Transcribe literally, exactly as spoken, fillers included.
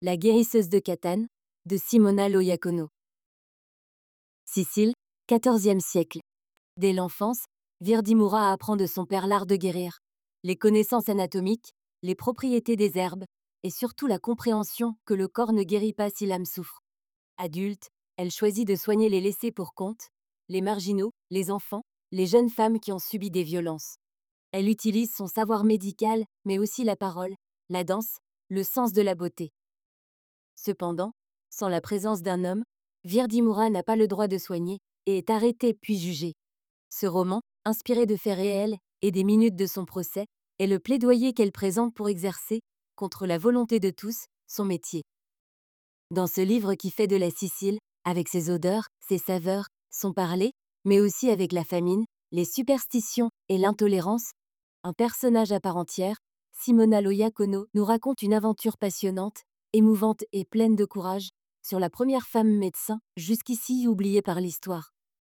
La guérisseuse de Catane, de Simona Loyacono. Sicile, quatorzième siècle. Dès l'enfance, Virdimura apprend de son père l'art de guérir, les connaissances anatomiques, les propriétés des herbes, et surtout la compréhension que le corps ne guérit pas si l'âme souffre. Adulte, elle choisit de soigner les laissés pour compte, les marginaux, les enfants, les jeunes femmes qui ont subi des violences. Elle utilise son savoir médical, mais aussi la parole, la danse, le sens de la beauté. Cependant, sans la présence d'un homme, Virdimura n'a pas le droit de soigner et est arrêtée puis jugée. Ce roman, inspiré de faits réels et des minutes de son procès, est le plaidoyer qu'elle présente pour exercer, contre la volonté de tous, son métier. Dans ce livre qui fait de la Sicile, avec ses odeurs, ses saveurs, son parler, mais aussi avec la famine, les superstitions et l'intolérance, un personnage à part entière, Simona Loyacono nous raconte une aventure passionnante, émouvante et pleine de courage, sur la première femme médecin, jusqu'ici oubliée par l'histoire.